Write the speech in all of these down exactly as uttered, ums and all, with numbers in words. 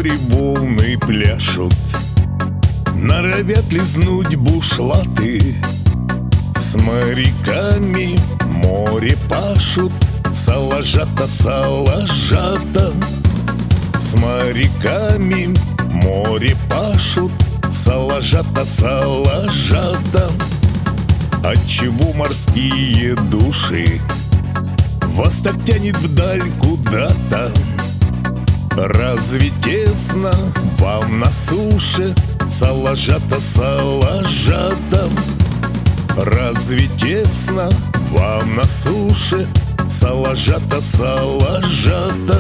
просторе волны пляшут, норовят лизнуть бушлаты. С моряками море пашут, салажата, салажата. С моряками море пашут, салажата, салажата. Отчего морские души вас так тянет вдаль куда-то? Разве тесно вам на суше, салажата, салажата? Разве тесно вам на суше, салажата, салажата?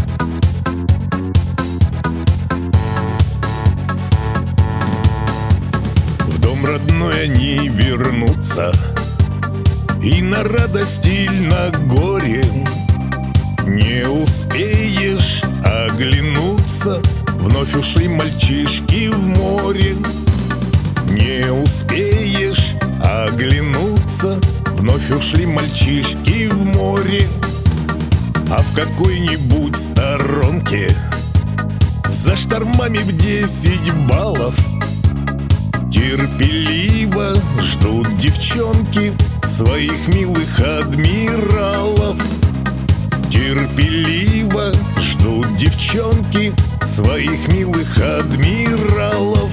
В дом родной они вернутся, и на радость или на горе не успеешь оглянуться. Вновь ушли мальчишки в море. Не успеешь оглянуться, вновь ушли мальчишки в море. А в какой-нибудь сторонке за штормами в десять баллов терпеливо ждут девчонки своих милых адмиралов. Терпеливо ждут девчонки своих милых адмиралов.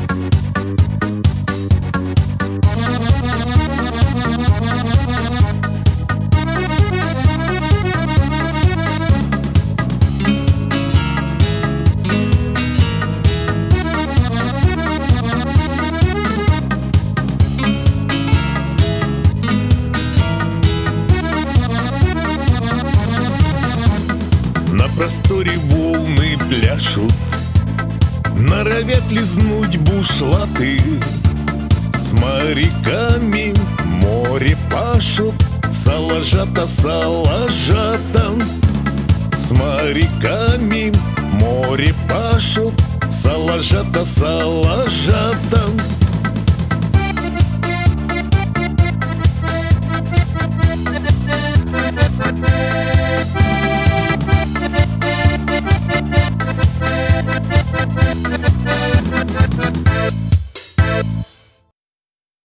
На просторе волны пляшут, норовят лизнуть бушлаты. С моряками море пашут, салажата, салажата. С моряками море пашут, салажата, салажата.